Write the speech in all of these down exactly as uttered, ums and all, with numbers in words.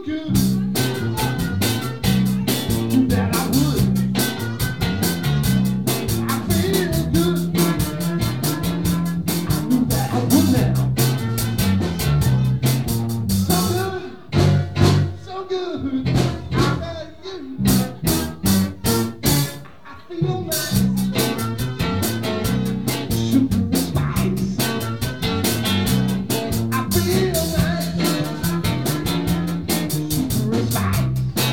good that I would. I feel good. I knew that I would now. So good, so good. I got you. I feel nice. Sugar and spice. I feel nice. Sugar and spice.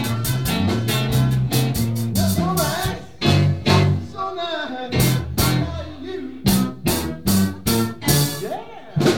That's so nice. So nice. I got you. Yeah.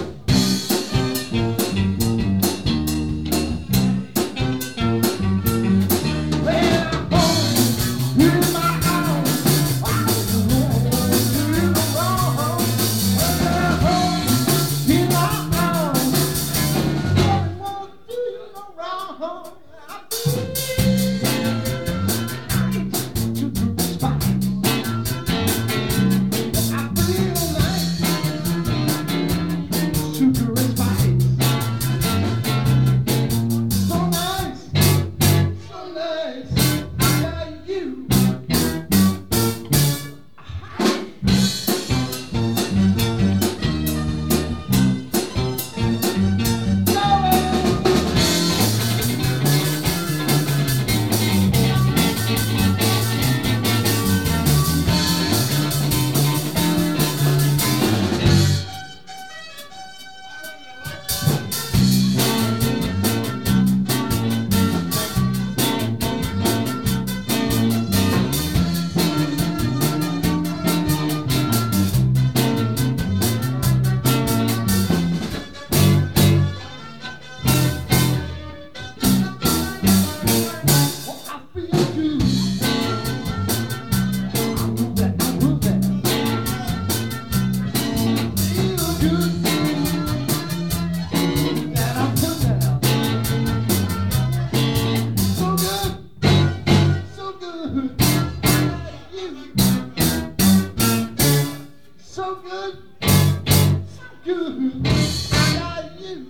So good, so good, I got you.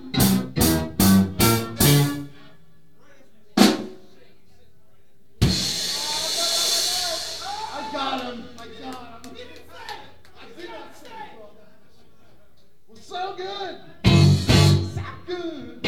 I got him, I got him. I did not say. Well, so good, so good.